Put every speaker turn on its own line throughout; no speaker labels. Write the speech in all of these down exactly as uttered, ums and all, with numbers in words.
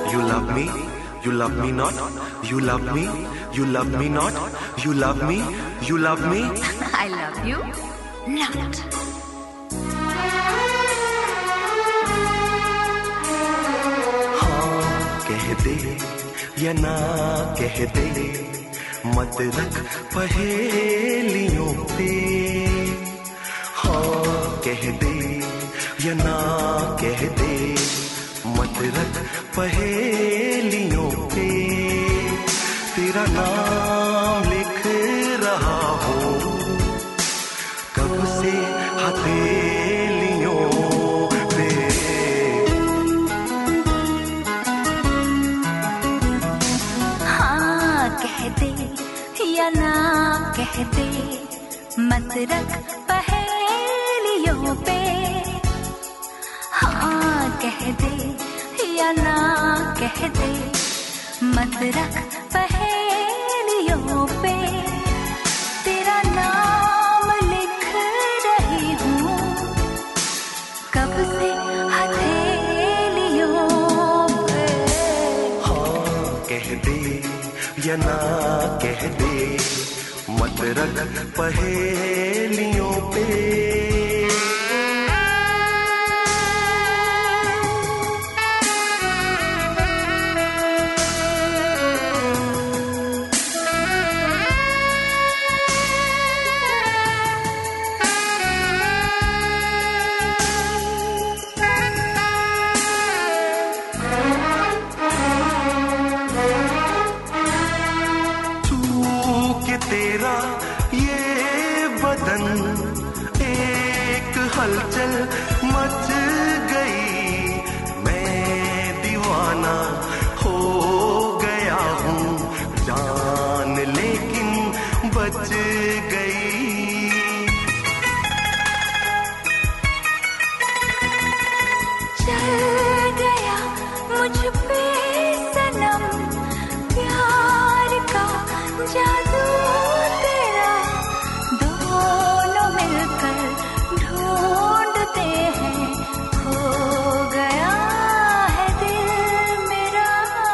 You love me, you love me not. You love me, you love me not. You love me, you love me.
I love you not.
हाँ कह दे या ना कह दे, मत रख पहेलियों पे। हाँ कह दे या ना कह दे, मत रख पहेलियों पे। तेरा नाम लिख रहा हूँ कब से हथेलियों पे।
हाँ कह दे या ना कह दे, मत रख पहेलियों पे। हाँ कह दे या ना कह दे, मत रख पहेलियों पे। तेरा नाम लिख रही हूँ कब से हथेलियों पे।
हाँ कह दे या ना कह दे, मत रख पहेलियों पे। तेरा ये बदन एक हलचल मच गई, मैं दीवाना हो गया हूँ जान, लेकिन बच गई।
चल गया मुझ पे सनम प्यार का जादू तेरा, दोनों मिलकर ढूंढते हैं, खो गया है दिल मेरा।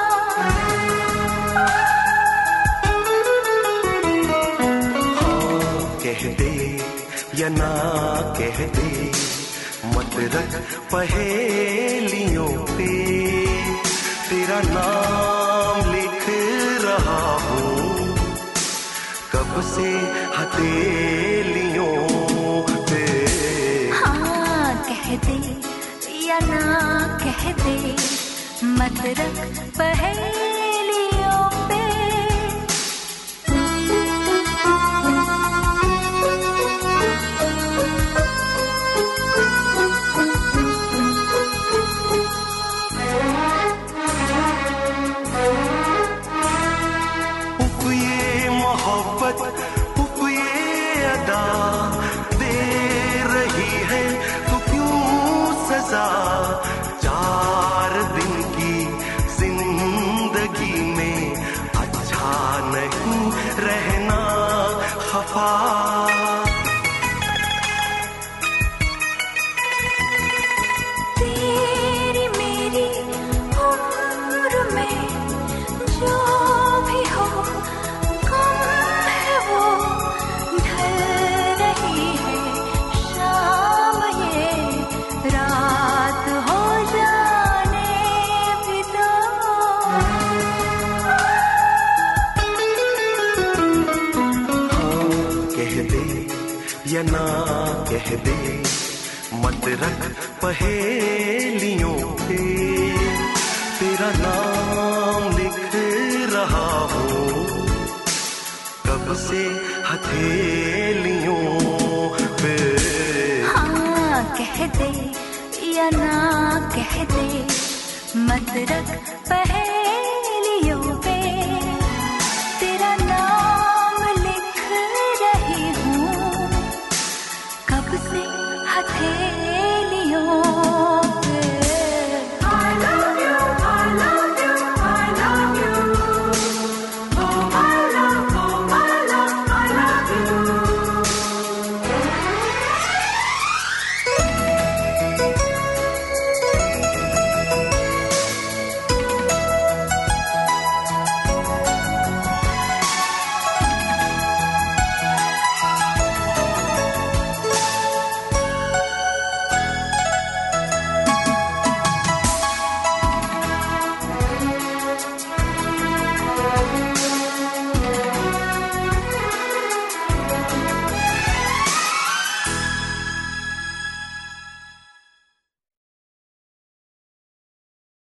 हाँ कह दे या ना कह दे, मत रख पहेलियों पे। तेरा नाम लिख रहा हूँ कब से हथेलियों पे।
हाँ कह दे या ना कह दे, मत रख पहेलियों पे।
उफ ये अदा दे रही है तो क्यों सजा। चार दिन की जिंदगी में अच्छा नहीं रहना खफा।
तेरी मेरी उम्र में जो भी हो
या ना कह दे, मत रख पहेलियों पे। तेरा नाम लिख रहा हूँ कब से हथेलियों पे।
हाँ कह दे या ना कह दे, मत रख पहेलियों